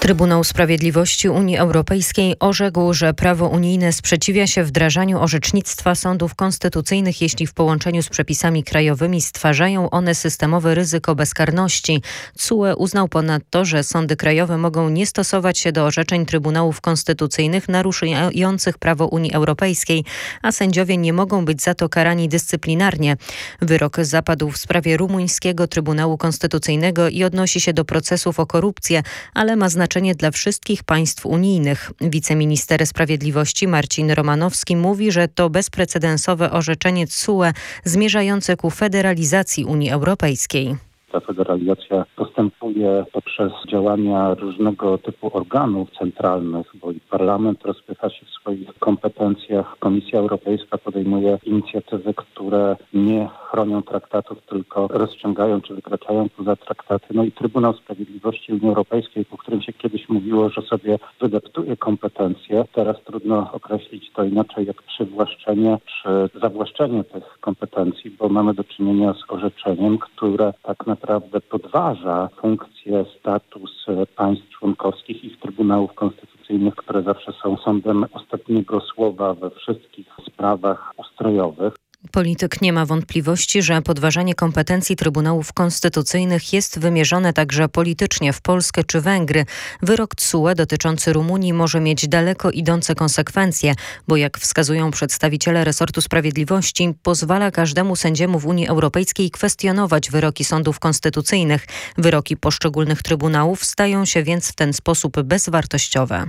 Trybunał Sprawiedliwości Unii Europejskiej orzekł, że prawo unijne sprzeciwia się wdrażaniu orzecznictwa sądów konstytucyjnych, jeśli w połączeniu z przepisami krajowymi stwarzają one systemowe ryzyko bezkarności. TSUE uznał ponadto, że sądy krajowe mogą nie stosować się do orzeczeń Trybunałów Konstytucyjnych naruszających prawo Unii Europejskiej, a sędziowie nie mogą być za to karani dyscyplinarnie. Wyrok zapadł w sprawie rumuńskiego Trybunału Konstytucyjnego i odnosi się do procesów o korupcję, ale ma znaczenie dla wszystkich państw unijnych. Wiceminister Sprawiedliwości Marcin Romanowski mówi, że to bezprecedensowe orzeczenie TSUE zmierzające ku federalizacji Unii Europejskiej. Ta federalizacja postępuje poprzez działania różnego typu organów centralnych, bo i Parlament rozpycha się w swoich kompetencjach. Komisja Europejska podejmuje inicjatywy, które nie chronią traktatów, tylko rozciągają czy wykraczają poza traktaty. No i Trybunał Sprawiedliwości Unii Europejskiej, po którym się kiedyś mówiło, że sobie wydeptuje kompetencje, teraz trudno określić to inaczej jak przywłaszczenie czy zawłaszczenie tych kompetencji, bo mamy do czynienia z orzeczeniem, które tak naprawdę podważa funkcję, status państw członkowskich i trybunałów konstytucyjnych, które zawsze są sądem ostatniego słowa we wszystkich sprawach ustrojowych. Polityk nie ma wątpliwości, że podważanie kompetencji Trybunałów Konstytucyjnych jest wymierzone także politycznie w Polskę czy Węgry. Wyrok TSUE dotyczący Rumunii może mieć daleko idące konsekwencje, bo jak wskazują przedstawiciele resortu sprawiedliwości, pozwala każdemu sędziemu w Unii Europejskiej kwestionować wyroki sądów konstytucyjnych. Wyroki poszczególnych trybunałów stają się więc w ten sposób bezwartościowe.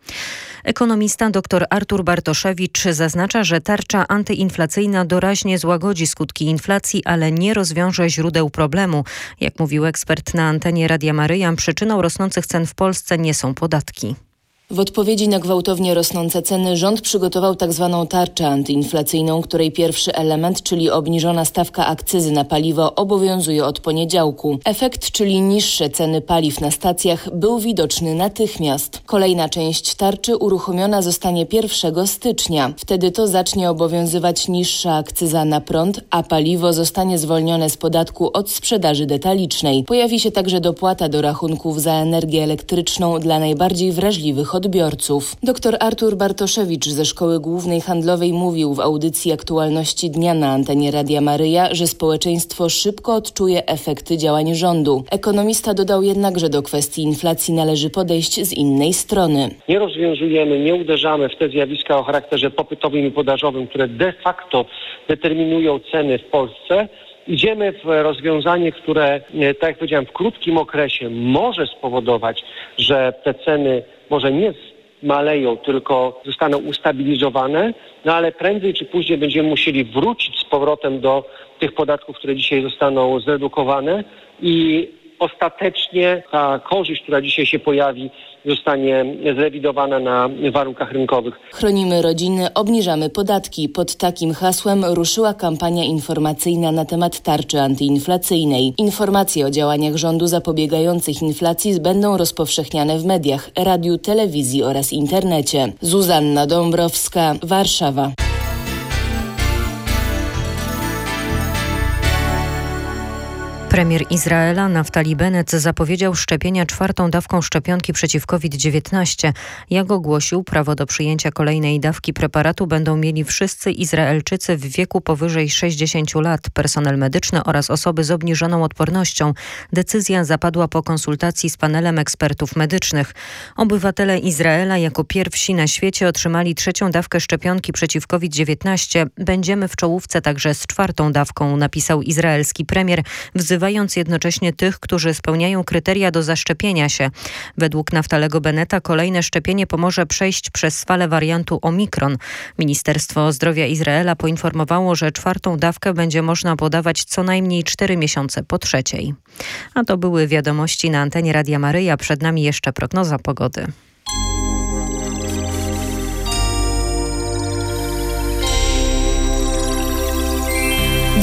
Ekonomista dr Artur Bartoszewicz zaznacza, że tarcza antyinflacyjna doraźnie złagodzi skutki inflacji, ale nie rozwiąże źródeł problemu. Jak mówił ekspert na antenie Radia Maryja, przyczyną rosnących cen w Polsce nie są podatki. W odpowiedzi na gwałtownie rosnące ceny rząd przygotował tzw. tarczę antyinflacyjną, której pierwszy element, czyli obniżona stawka akcyzy na paliwo, obowiązuje od poniedziałku. Efekt, czyli niższe ceny paliw na stacjach, był widoczny natychmiast. Kolejna część tarczy uruchomiona zostanie 1 stycznia. Wtedy to zacznie obowiązywać niższa akcyza na prąd, a paliwo zostanie zwolnione z podatku od sprzedaży detalicznej. Pojawi się także dopłata do rachunków za energię elektryczną dla najbardziej wrażliwych odbiorców. Dr Artur Bartoszewicz ze Szkoły Głównej Handlowej mówił w audycji Aktualności Dnia na antenie Radia Maryja, że społeczeństwo szybko odczuje efekty działań rządu. Ekonomista dodał jednak, że do kwestii inflacji należy podejść z innej strony. Nie rozwiązujemy, nie uderzamy w te zjawiska o charakterze popytowym i podażowym, które de facto determinują ceny w Polsce. Idziemy w rozwiązanie, które, tak jak powiedziałem, w krótkim okresie może spowodować, że te ceny może nie maleją, tylko zostaną ustabilizowane, no ale prędzej czy później będziemy musieli wrócić z powrotem do tych podatków, które dzisiaj zostaną zredukowane i ostatecznie ta korzyść, która dzisiaj się pojawi, zostanie zrewidowana na warunkach rynkowych. Chronimy rodziny, obniżamy podatki. Pod takim hasłem ruszyła kampania informacyjna na temat tarczy antyinflacyjnej. Informacje o działaniach rządu zapobiegających inflacji będą rozpowszechniane w mediach, radiu, telewizji oraz internecie. Zuzanna Dąbrowska, Warszawa. Premier Izraela Naftali Bennett zapowiedział szczepienia 4. dawką szczepionki przeciw COVID-19. Jak ogłosił, prawo do przyjęcia kolejnej dawki preparatu będą mieli wszyscy Izraelczycy w wieku powyżej 60 lat, personel medyczny oraz osoby z obniżoną odpornością. Decyzja zapadła po konsultacji z panelem ekspertów medycznych. Obywatele Izraela jako pierwsi na świecie otrzymali 3. dawkę szczepionki przeciw COVID-19. Będziemy w czołówce także z 4. dawką, napisał izraelski premier, wzywając jednocześnie tych, którzy spełniają kryteria do zaszczepienia się. Według Naftalego Bennetta kolejne szczepienie pomoże przejść przez falę wariantu Omikron. Ministerstwo Zdrowia Izraela poinformowało, że 4. dawkę będzie można podawać co najmniej 4 miesiące po 3. A to były wiadomości na antenie Radia Maryja. Przed nami jeszcze prognoza pogody.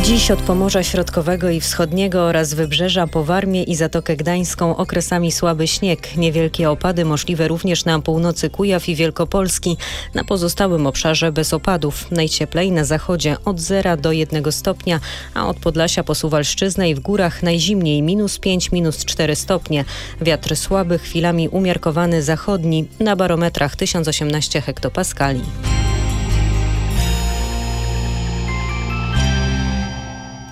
Dziś od Pomorza Środkowego i Wschodniego oraz Wybrzeża po Warmię i Zatokę Gdańską okresami słaby śnieg. Niewielkie opady możliwe również na północy Kujaw i Wielkopolski. Na pozostałym obszarze bez opadów. Najcieplej na zachodzie od 0 do 1 stopnia, a od Podlasia po Suwalszczyznę i w górach najzimniej -5, -4 stopnie. Wiatr słaby, chwilami umiarkowany zachodni, na barometrach 1018 hektopaskali.